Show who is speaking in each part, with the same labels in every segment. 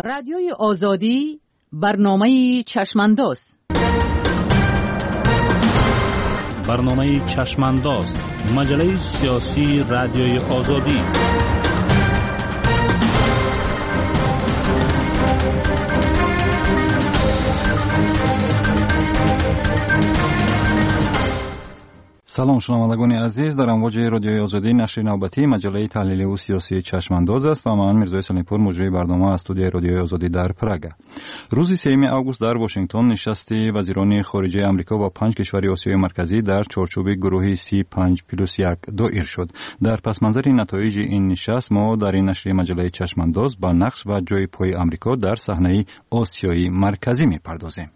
Speaker 1: رادیوی آزادی برنامه چشمانداز.
Speaker 2: برنامه چشمانداز، مجله سیاسی رادیوی آزادی.
Speaker 3: سلام شنوندگان عزیز، در امواج رادیوی آزادی نشر نوبتی مجله تحلیلی و سیاسی چشمانداز است و من میرزا سلیمپور مجری برنامه از استودیوی رادیوی آزادی در پراگ. روز 3 آگوست در واشنگتن نشست وزیران خارجه آمریکا و 5 کشور آسیای مرکزی در چارچوب گروه C5+1 دایر شد. در پس منظر نتایج این نشست ما در این نشر مجله چشمانداز با نقش و جای پای آمریکا در صحنه آسیای مرکزی میپردازیم.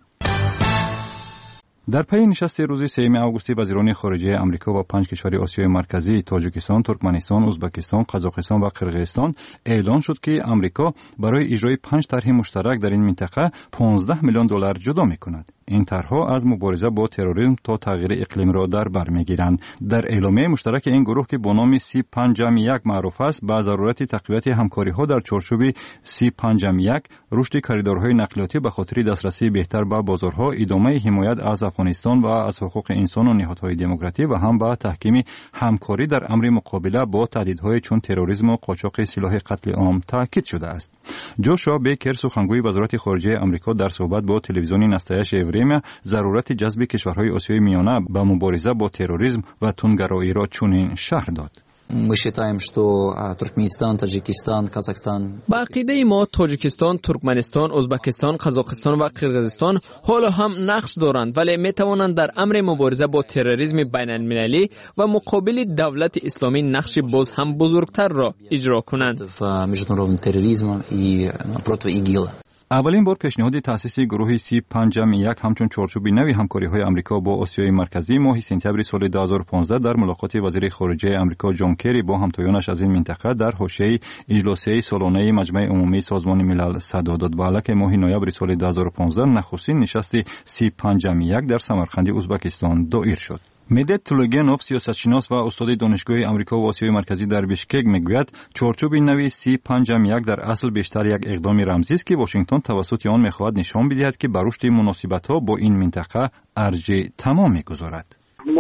Speaker 3: در پی نشست روز 3 آگوست وزیران خارجه آمریکا و 5 کشور آسیای مرکزی تاجیکستان، ترکمنستان، ازبکستان، قزاقستان و قرقیزستان اعلان شد که آمریکا برای اجرای 5 طرح مشترک در این منطقه 15 میلیون دلار جدا می‌کند. این طرح‌ها از مبارزه با تروریسم تا تغییر اقلیم را در بر می‌گیرند. در اعلامیه مشترک این گروه که با نام C5+1 معروف است، با ضرورت تقویت همکاری‌ها در چارچوب C5+1 رشد کاریدورهای نقلیاتی به خاطر دسترسی بهتر به بازارها، ادامه حمایت از افغانستان و از حقوق انسان و نهادهای دموکراتیک و هم با تحکیم همکاری در امر مقابله با تهدیدهای چون تروریسم و قاچاق سلاح قتل عام تاکید شده است. جوشوا بیکر سخنگوی وزارت خارجه آمریکا در صحبت با تلویزیون نستایش اوریم ضرورت جذب کشورهای آسیای میانه به مبارزه با تروریسم و تندگرایی را چنین شرح داد.
Speaker 4: Мы считаем, что Туркменистан, Таджикистан, Казахстан.
Speaker 5: با عقیده ما تاجیکستان، ترکمنستان، ازبکستان، قزاقستان و قرقیزستان حالا هم نقش دارند، ولی می توانند در امر مبارزه با تروریسم بین المللی و مقابل دولت اسلامی نقش باز هم بزرگتر را اجرا کنند.
Speaker 3: اولین بار پیشنهاد تأسیس گروه C5+1 همچون چارچوب نوی همکاری‌های آمریکا با آسیای مرکزی ماه سپتامبر سال 2015 در ملاقات وزیر خارجه آمریکا جان کری با همتایانش از این منطقه در حاشیه اجلاس سالانه مجمع عمومی سازمان ملل صدا داد. و علاوه ماه نوامبر سال 2015 نخستین نشست C5+1 در سمرقند ازبکستان دایر شد. مدت تولوگنوف سیاستشناس و استاد دانشگاه آمریکا و آسیای مرکزی در بیشکک میگوید چارچوب نوی C5+1 در اصل بیشتر یک اقدام رمزی است که واشنگتن توسط آن میخواهد نشان بدهد که بر رشد مناسبت‌ها با این منطقه ارج تمام میگذارد.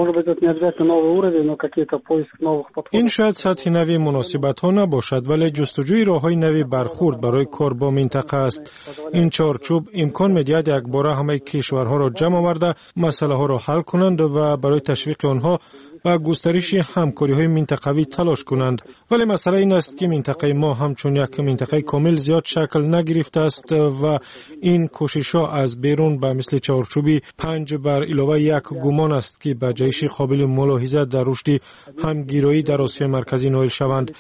Speaker 6: این شاید سطح نوی مناسبت ها نباشد، ولی جستجوی راه های نوی برخورد برای کار با منطقه است. این چارچوب امکان می‌دهد یک باره همه کشورها را جمع آورده مسئله ها را حل کنند و برای تشویق آنها و گسترش همکاری های منطقوی تلاش کنند. ولی مسئله این است که منطقه ما همچون یک منطقه کامل زیاد شکل نگرفته است و این کوشش ها از بیرون به مثل چارچوبی 5 بر علاوه 1 گمان است که به جایش قابل ملاحظه در رشد همگیرایی در آسیای مرکزی نائل شوند.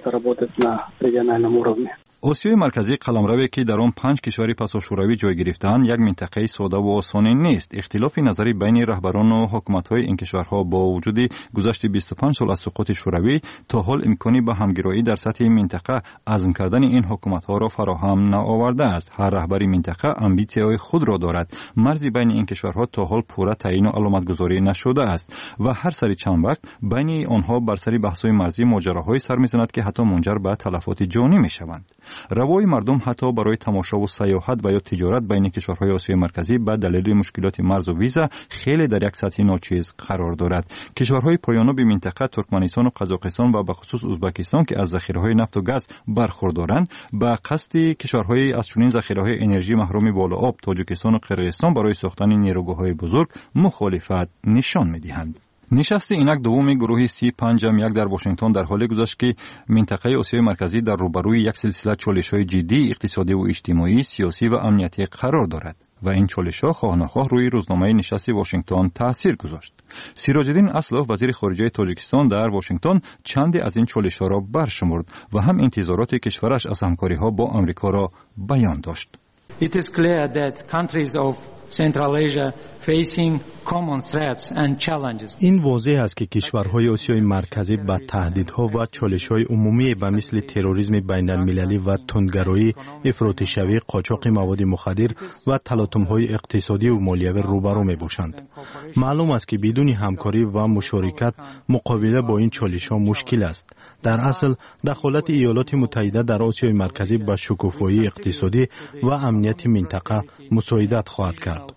Speaker 3: آسیای مرکزی قلمروی که در آن 5 کشور پساشوروی جای گرفتند یک منطقه ساده و آسان نیست. اختلاف نظری بین رهبران و حکومت‌های این کشورها با وجود گذشت 25 سال از سقوط شوروی تا حال امکانی به همگرایی در سطح منطقه عزم کردن این حکومت‌ها را فراهم نآورده است. هر رهبر منطقه امبیسی‌های خود را دارد. مرزی بین این کشورها تا حال پورا تعیین و علامتگذاری نشده است و هر سری چند وقت بین آنها بر سر بحث‌های مرزی ماجراهایی سر می‌زند که حتی منجر به تلفات جانی می‌شوند. روای مردم حتی برای تماشا و سیاحت و یا تجارت بین کشورهای آسیای مرکزی به دلیل مشکلات مرز و ویزا خیلی در یک سطح ناچیز قرار دارد. کشورهای پایانو به منطقه ترکمنستان و قزاقستان و به خصوص ازبکستان که از ذخیره‌های نفت و گاز برخوردارند به قصد کشورهای از چنین ذخیره‌های انرژی محروم بالا آب تاجیکستان و قرقیزستان برای ساختن نیروگاه‌های بزرگ مخالفت نشان می‌دهند. نشست اینک دوم گروه C5+1 در واشنگتن در حالی گذشت که منطقه آسیای مرکزی در روبروی یک سلسله چالش‌های جدی اقتصادی و اجتماعی، سیاسی و امنیتی قرار دارد و این چالش‌ها خواه نخواه روی روزنامه نشست واشنگتن تاثیر گذاشت. سیراج‌الدین اسلوف وزیر خارجه تاجیکستان در واشنگتن چندی از این چالش‌ها را برشمرد و هم انتظارات کشورش از همکاری‌ها با آمریکا را بیان داشت.
Speaker 7: It is clear that countries of Central Asia facing common threats and challenges.
Speaker 8: این واضح است که کشورهای آسیای مرکزی با تهدیدها و چالش‌های عمومی به مثل تروریسم بین‌المللی و تندگرایی، افراطی شوی، قاچاق مواد مخدر و تلاطم‌های اقتصادی و مالیوی روبرو می‌باشند. معلوم است که بدون همکاری و مشارکت مقابله با این چالش‌ها مشکل است. در اصل دخالت ایالات متحده در آسیای مرکزی به شکوفایی اقتصادی و امنیت منطقه مساعدت خواهد کرد.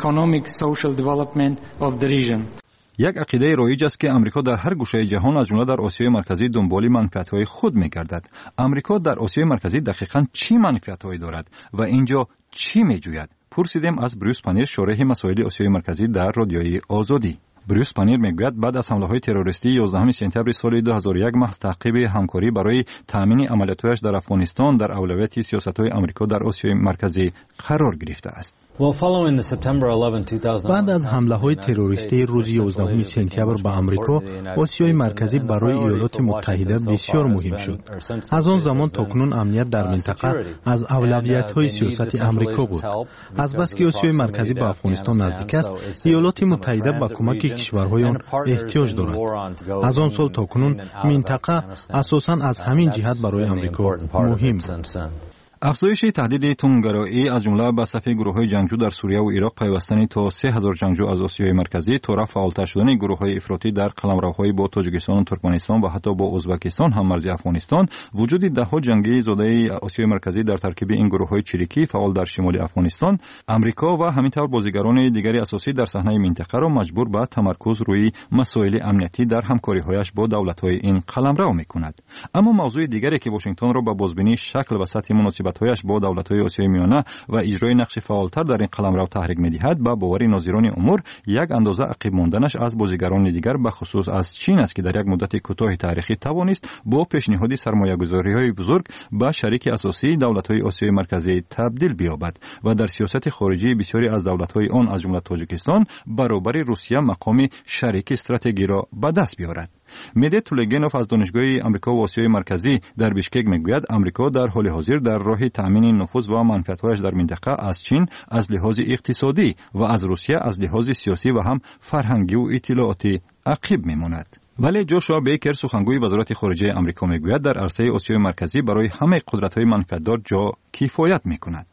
Speaker 3: یک عقیده رایج است که آمریکا در هر گوشه جهان از جمله در آسیای مرکزی دنبال منفعت‌های خود می‌گردد. آمریکا در آسیای مرکزی دقیقاً چه منفعت‌هایی دارد و اینجا چی می‌جوید؟ پرسیدیم از بروس پنیر، شارح مسائل آسیای مرکزی در رادیوی آزادی. بروس پنیر میگوید بعد از حمله‌های تروریستی 11 سپتامبر سال 2001 محض تعقیب همکاری برای تامین عملیاتش در افغانستان در اولویت سیاست‌های آمریکا در آسیای مرکزی قرار گرفته است.
Speaker 8: بعد از حمله‌های تروریستی روز 11 سپتامبر به آمریکا، آسیای مرکزی برای ایالات متحده بسیار مهم شد. از آن زمان تا کنون امنیت در منطقه از اولویت‌های سیاست آمریکا بود. از بس که آسیای مرکزی به افغانستان نزدیک است، ایالات متحده به کمک کشورهای آن احتیاج دارد. از آن سال تا کنون منطقه اساساً از همین جهت برای آمریکا مهم بود.
Speaker 3: افزایش تهدید تندگرایی از جمله به صف گروه‌های جنگجو در سوریه و عراق، پیوستن تا 3000 جنگجو از آسیای مرکزی، طرف فعالتر شدن گروه‌های افراطی در قلمروهای با تاجیکستان و ترکمنستان و حتی با ازبکستان هم مرزی افغانستان، وجود دهها جنگی زاده آسیای مرکزی در ترکیب این گروه‌های چریکی فعال در شمال افغانستان، آمریکا و همینطور بازیگران دیگری اساسی در صحنه منطقه را مجبور به تمرکز روی مسائل امنیتی در همکاری‌هایش با دولت‌های این قلمرو می‌کند. اما موضوع دیگری که واشنگتن را به بازبینی شکل و سطح مناسبت هایش با دولت‌های آسیای میانه و اجرای نقش فعالتر در این قلمرو تحریک می‌دهد، با باور ناظران امور یک اندازه عقب ماندنش از بازیگران دیگر به خصوص از چین است که در یک مدت کوتاه تاریخی توانست با پیشنهاد سرمایه‌گذاری‌های بزرگ به شریک اساسی دولت‌های آسیای مرکزی تبدیل بیابد و در سیاست خارجی بسیاری از دولت‌های آن از جمله تاجیکستان برابر روسیه مقام شریک استراتژی را به دست بیاورد. میده تولگینوف از دانشگاه آمریکا و آسیای مرکزی در بیشکک میگوید آمریکا در حال حاضر در راه تامین نفوذ و منفعت‌هایش در منطقه از چین از لحاظ اقتصادی و از روسیه از لحاظ سیاسی و هم فرهنگی و اطلاعاتی عقب میماند. ولی جوشوا بیکر، سخنگوی وزارت خارجه آمریکا، میگوید در عرصه آسیای مرکزی برای همه قدرت‌های منفعت‌دار جا کفایت میکند.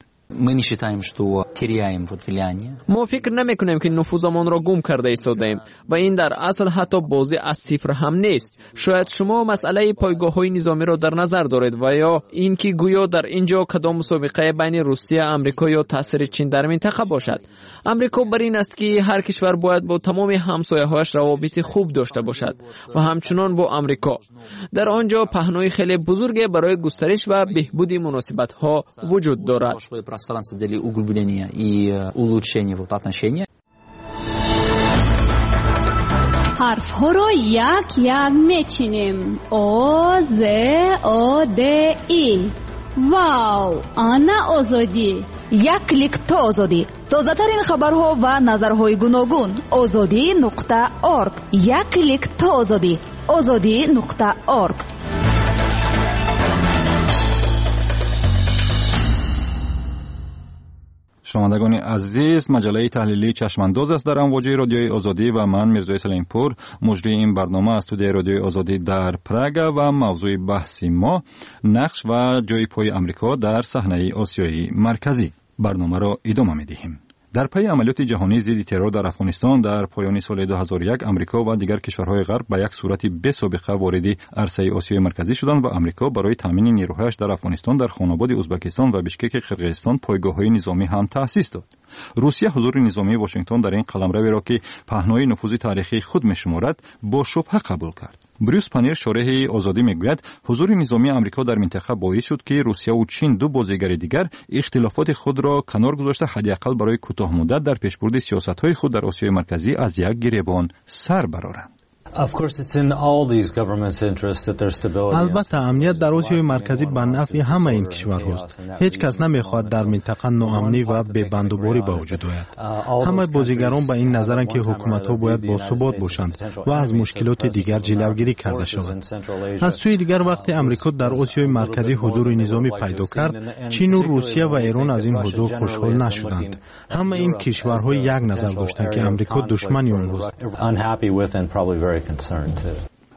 Speaker 5: ما فکر نمی کنیم که نفوذمان را گم کرده ایستادیم و این در اصل حتی بازی از صفر هم نیست. شاید شما مسئله پایگاه‌های نظامی را در نظر دارید و یا اینکه گویا در اینجا کدام مسابقه بین روسیه، آمریکا یا تاثیر چین در منطقه باشد. آمریکا بر این است که هر کشور باید با تمام همسایه‌هایش روابط خوب داشته باشد و همچنان با آمریکا. در آنجا پهنای خیلی بزرگی برای گسترش و بهبود مناسبت‌ها وجود دارد.
Speaker 4: Для углубления и улучшения отношений.
Speaker 9: حرف‌ها را یک یک میچینیم. آ ز آ د ای. واو، آنا آزادی.
Speaker 1: یک کلیک تا آزادی. تازه‌ترین خبرها و نظرهای گوناگون. azadi.org. یک کلیک تا آزادی. azadi.org.
Speaker 3: شنوندگان عزیز، مجله تحلیلی چشمانداز است در امواج رادیوی آزادی و من میرزا سلیمپور مجری این برنامه از استودیوی رادیوی آزادی در پراگ و موضوع بحثی ما نقش و جای پای آمریکا در صحنه آسیای مرکزی. برنامه را ادامه می‌دهیم. در پی عملیات جهانی ضد ترور در افغانستان در پایان سال 2001 آمریکا و دیگر کشورهای غرب به یک صورت بی‌سابقه وارد عرصه آسیای مرکزی شدند و آمریکا برای تامین نیروهایش در افغانستان در خاناباد ازبکستان و بیشکک قرقیزستان پایگاه‌های نظامی هم تأسیس داد. روسیه حضور نظامی واشنگتن در این قلمرو را که پهنای نفوذ تاریخی خود می‌شمارد با شبهه قبول کرد. بروس پنیر، شارح آزادی، میگوید حضور نظامی آمریکا در منطقه باعث شد که روسیه و چین، دو بازیگر دیگر، اختلافات خود را کنار گذاشته حداقل برای کوتاه مدت در پیشبرد سیاست‌های خود در آسیای مرکزی از یک گریبان سر برآورند.
Speaker 8: البته امنیت در آسیای مرکزی به نفع همه این کشورهاست. هیچ کس نمیخواد در منطقه ناامنی و بی‌بندوباری به وجود آید. همه بازیگران به این نظرند که حکومت‌ها باید باثبات باشند و از مشکلات دیگر جلوگیری کرده شود. از سوی دیگر وقتی آمریکا در آسیای مرکزی حضور نظامی پیدا کرد، چین و روسیه و ایران از این حضور خوشحال نشدند. همه این کشورها یک نظر داشتند که آمریکا دشمن آنهاست.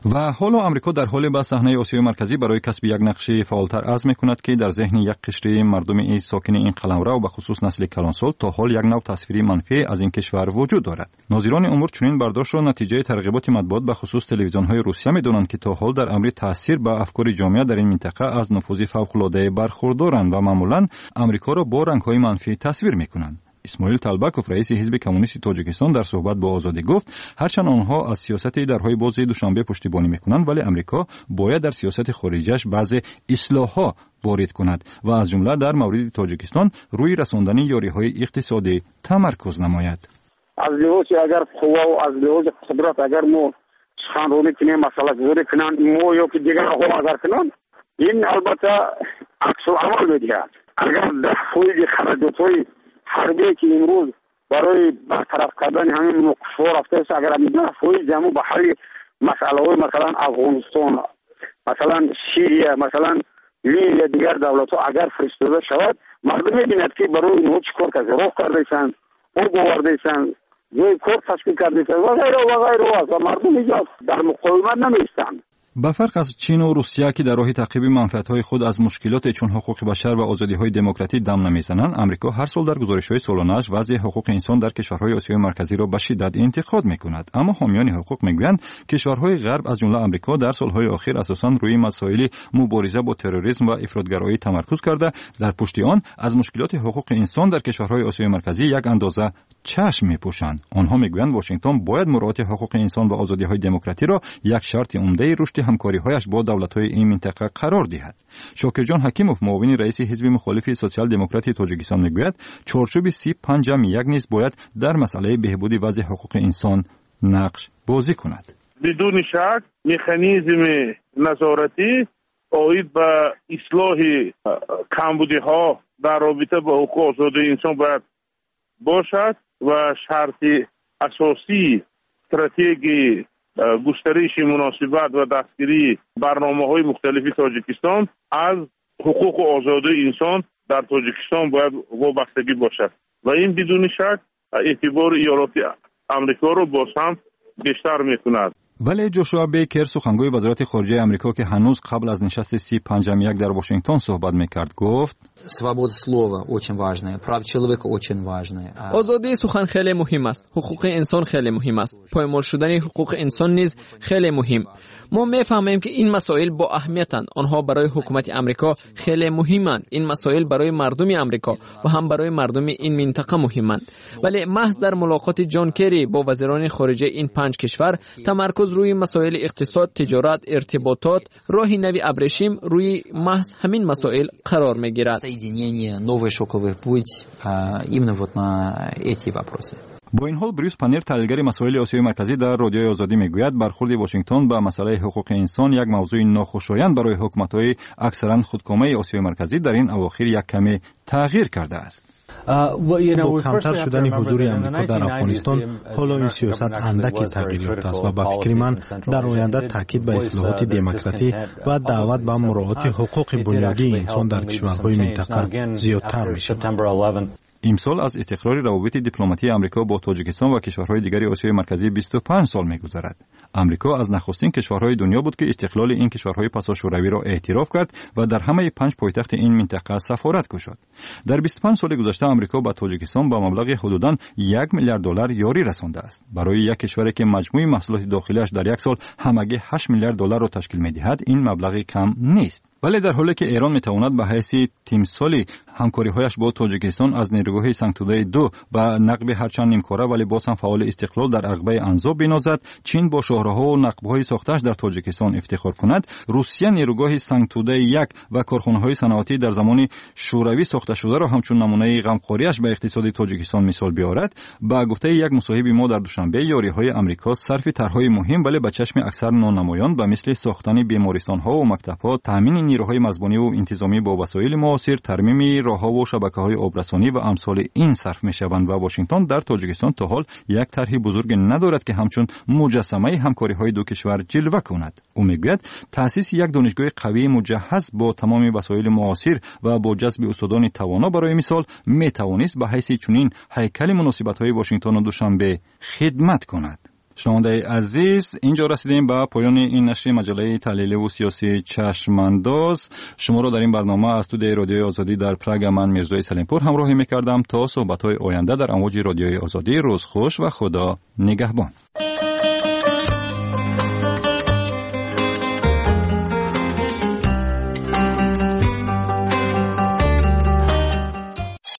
Speaker 3: و حالا آمریکا در حال به صحنه آسیای مرکزی برای کسب یک نقش فعالتر عزم می‌کند که در ذهن یک قشر مردم این ساکن این قلمرو و به خصوص نسل کلانسال تا حال یک نوع تصویری منفی از این کشور وجود دارد. ناظران امور چنین برداشت را نتیجه ترغیبات مطبوعات به خصوص تلویزیون‌های روسیه می‌دانند که تا حال در امر تاثیر به افکار جامعه در این منطقه از نفوذ فوق‌العاده برخوردارند و معمولاً آمریکا را با رنگ‌های منفی تصویر می‌کنند. اسماعیل طلبکوف رئیس حزب کمونیست تاجیکستان در صحبت با آزادی گفت هرچند آنها از سیاست درهای باز دوشنبه پشتیبانی میکنند ولی امریکا باید در سیاست خارجیش بعض اصلاحات وارد کند و از جمله در مورد تاجیکستان روی رساندن یاریهای اقتصادی تمرکز نماید.
Speaker 10: از لحاظ اگر قوا و از لحاظ قدرت اگر ما سخنرانی کنیم مسئله گذاری کنند ما یا که دیگر ها اگر کنند این البته عکس العمل میدهد. اگر در فوج خرجات‌های حربی که امروز برای برطرف کردن همین نقصا رفته است اگر فوج جمع به حل مسئله مثلا افغانستان مثلا سوریه مثلا لیبیا دیگر دولت ها اگر فرستاده شود مردم می‌بیند که برای اینها چیکار کرده راه کرده‌اند او گوارده‌اند جای کار تشکیل کرده‌اند و غیره و غیره و مردم اینجا در مقاومت نمی‌ایستند.
Speaker 3: به فرق از چین و روسیه که در راه تعقیب منفعت‌های خود از مشکلات چون حقوق بشر و آزادی‌های دموکراتیک دم نمی‌زنند، آمریکا هر سال در گزارش‌های سالانه‌اش وضع حقوق انسان در کشورهای آسیای مرکزی را به شدت انتقاد می‌کند. اما حامیان حقوق می‌گویند کشورهای غرب از جمله آمریکا در سال‌های اخیر اساساً روی مسائل مبارزه با تروریسم و افراطگرایی تمرکز کرده، در پشت آن از مشکلات حقوق انسان در کشورهای آسیای مرکزی یک اندازه چشم می‌پوشند. آنها می‌گویند واشنگتن باید مراعات حقوق انسان و آزادی‌های دموکراتیک را یک شرط عمده رشد همکاری‌هایش با دولت‌های این منطقه قرار دهد. شاکرجان حکیموف معاون رئیس حزب مخالف سوسیال دموکراتی تاجیکستان می‌گوید چارچوب 35.1 نیز باید در مسئله بهبود وضع حقوق انسان نقش بازی کند.
Speaker 11: بدون شک مکانیزم نظارتی آید به اصلاح کمبودی‌ها در رابطه با حقوق آزادی انسان باید باشد و شرط اساسی استراتژی گسترش مناسبت و دستگیری برنامه‌های مختلفی تاجیکستان از حقوق و آزادی انسان در تاجیکستان باید وابستگی باشد و این بدون شک اعتبار ایالات آمریکا رو باز هم بیشتر می‌کند.
Speaker 3: ولی جوشوا بیکر سخنگوی وزارت خارجه آمریکا که هنوز قبل از نشست 35.1 در واشنگتن صحبت می‌کرد گفت
Speaker 4: свобода слова очень важная, права человека очень важная.
Speaker 5: آزادی سخن خیلی مهم است. حقوق انسان خیلی مهم است. پایمال شدن حقوق انسان نیز خیلی مهم. ما می‌فهمیم که این مسائل با اهمیتند. آنها برای حکومت آمریکا خیلی مهمند. این مسائل برای مردم آمریکا و هم برای مردم این منطقه مهمند. ولی محض در ملاقات جان کری با وزیران خارجه این 5 کشور تمرکز روی مسائل اقتصاد، تجارت، ارتباطات، راه نوی ابریشم روی محض همین مسائل قرار می‌گیرد.
Speaker 4: Новый шоковый путь именно вот на эти вопросы.
Speaker 3: با این حال بریوس پانیر تحلیلگر مسائل آسیای مرکزی در رادیوی آزادی میگوید برخورد واشنگتن به مسئله حقوق انسان یک موضوع ناخوشایند برای حکومت‌های اکثرا خودکامه آسیای مرکزی در این اواخر یک کمی تغییر کرده است.
Speaker 8: با کمتر شدن حضور امریکا در افغانستان حالا این سیاست اندکی تغییر یافته است و به فکر من در آینده تاکید به اصلاحات دموکراتی و دعوت به مراعات حقوق بنیادی انسان در کشورهای منطقه زیادتر می‌شود.
Speaker 3: امسال از استقرار روابط دیپلماتی آمریکا با تاجیکستان و کشورهای دیگر آسیای مرکزی 25 سال می‌گذرد. آمریکا از نخستین کشورهای دنیا بود که استقلال این کشورهای پسا شوروی را اعتراف کرد و در همه 5 پایتخت این منطقه سفارت گشاد. در 25 سال گذشته آمریکا به تاجیکستان با مبلغ حدوداً 1 میلیارد دلار یاری رسانده است. برای یک کشوری که مجموع محصولات داخلیش در یک سال همگی 8 میلیارد دلار را تشکیل می‌دهد، این مبلغ کم نیست. ولی در حالی که ایران میتواند به حیث تیمسالی همکاری‌هایش با تاجیکستان از نیروگاه سنگتوده 2 و نقب هرچند نیمکاره ولی باز هم فعال استقلال در عقبه انزا بینازد، چین با شاهراها و نقب‌های ساختش در تاجیکستان افتخار کند، روسیه نیروگاه سنگتوده 1 و کارخانه‌های صنعتی در زمان شوروی ساخته شده را همچون نمونه غمخوریش به اقتصاد تاجیکستان مثال بیاورد، با گفته یک مصاحبه ما در دوشنبه، یاری‌های آمریکا صرف طرح‌های مهم ولی به چشم اکثر نانمایان به مثل ساختن بیمارستان‌ها و مکتب‌ها، تامین نیروهای مزبانی و انتظامی با وسایل معاصر، ترمیم راه‌ها و شبکه‌های آبرسانی و امثال این صرف می‌شوند و واشنگتن در تاجیکستان تا حال یک طرح بزرگ ندارد که همچون مجسمه همکاری‌های دو کشور جلوه کند. او می‌گوید تأسیس یک دانشگاه قوی مجهز با تمام وسایل معاصر و با جذب استادان توانا برای مثال می‌توانست به حیث چنین هیکل مناسبت‌های واشنگتن و دوشنبه خدمت کند. شنونده عزیز، اینجا رسیدیم به پایان این نشر مجله تحلیلی و سیاسی چشمانداز. شما را در این برنامه از استودیوی رادیوی آزادی در پراگ من میرزای سلیمپور همراهی می‌کردم. تا صحبت‌های آینده در امواج رادیوی آزادی، روز خوش و خدا نگهبان.